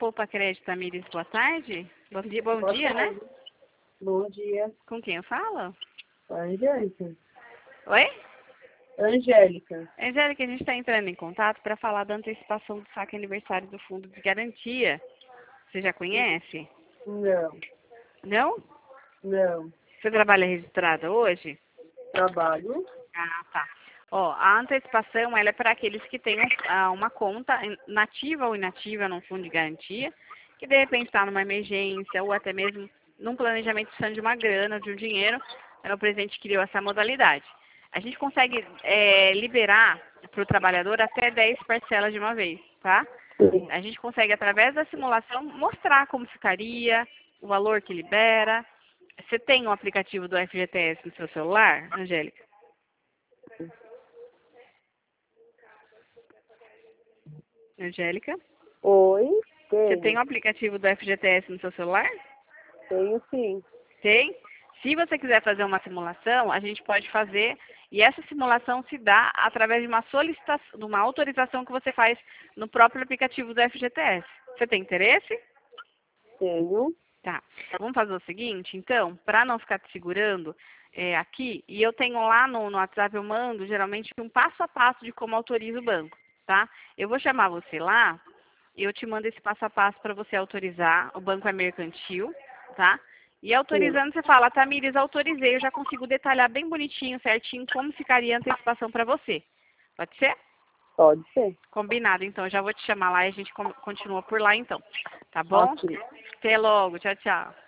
Poupa Crédito, Tamires, boa tarde. Bom dia, né? Bom dia. Com quem eu falo? Angélica. Oi? Angélica. Angélica, a gente está entrando em contato para falar da antecipação do saque aniversário do Fundo de Garantia. Você já conhece? Não, Não? não. Você trabalha registrada hoje? Trabalho. Ah, tá. Ó, a antecipação ela é para aqueles que têm uma conta nativa ou inativa num fundo de garantia, que de repente está numa emergência ou até mesmo num planejamento precisando de uma grana, de um dinheiro, o presidente criou essa modalidade. A gente consegue liberar para o trabalhador até 10 parcelas de uma vez, tá? Sim. A gente consegue, através da simulação, mostrar como ficaria, o valor que libera. Você tem o aplicativo do FGTS no seu celular, Angélica? Angélica? Oi, Você tem o tenho. aplicativo do FGTS no seu celular? Tenho sim. Tem? Se você quiser fazer uma simulação, a gente pode fazer, e essa simulação se dá através de uma solicitação, de uma autorização que você faz no próprio aplicativo do FGTS. Você tem interesse? Tenho. Tá. Vamos fazer o seguinte, então, para não ficar te segurando aqui, e eu tenho lá no WhatsApp, eu mando geralmente um passo a passo de como autoriza o banco, tá? Eu vou chamar você lá, e eu te mando esse passo a passo para você autorizar, o banco é mercantil, tá? E Sim. autorizando, você fala, Tamires, autorizei, eu já consigo detalhar bem bonitinho, certinho, como ficaria a antecipação para você. Pode ser? Pode ser. Combinado, então, já vou te chamar lá e a gente continua por lá, então. Tá bom? Ok. Até logo, tchau, tchau.